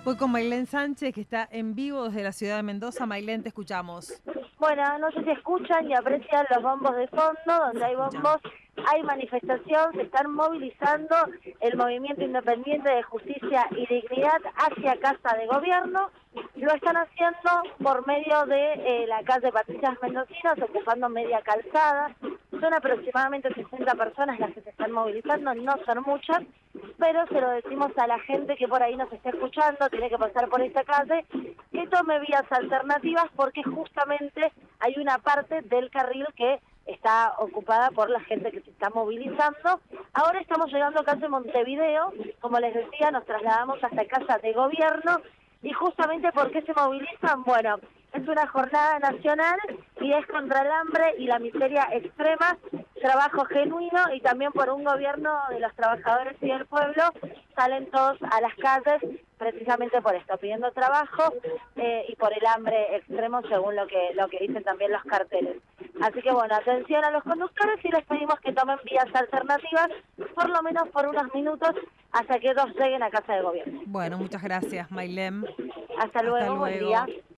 Voy con Mailén Sánchez, que está en vivo desde la ciudad de Mendoza. Mailén, te escuchamos. Bueno, no sé si escuchan y aprecian los bombos de fondo, donde Se hay escuchan. bombos, hay manifestación, se están movilizando el Movimiento Independiente de Justicia y Dignidad hacia Casa de Gobierno. Lo están haciendo por medio de la calle Patricias Mendocinas, ocupando media calzada. Son aproximadamente 60 personas las que se están movilizando, no son muchas, pero se lo decimos a la gente que por ahí nos está escuchando, tiene que pasar por esta calle, que tome vías alternativas porque justamente hay una parte del carril que está ocupada por la gente que se está movilizando. Ahora estamos llegando a calle Montevideo, como les decía, nos trasladamos hasta Casa de Gobierno. Y justamente, ¿por qué se movilizan? Bueno, es una jornada nacional y es contra el hambre y la miseria extrema, trabajo genuino y también por un gobierno de los trabajadores y del pueblo. Salen todos a las calles precisamente por esto, pidiendo trabajo y por el hambre extremo, según lo que dicen también los carteles. Así que bueno, atención a los conductores y les pedimos que tomen vías alternativas, por lo menos por unos minutos, hasta que todos lleguen a Casa de Gobierno. Bueno, muchas gracias, Mailén. Hasta Hasta luego, buen día. luego.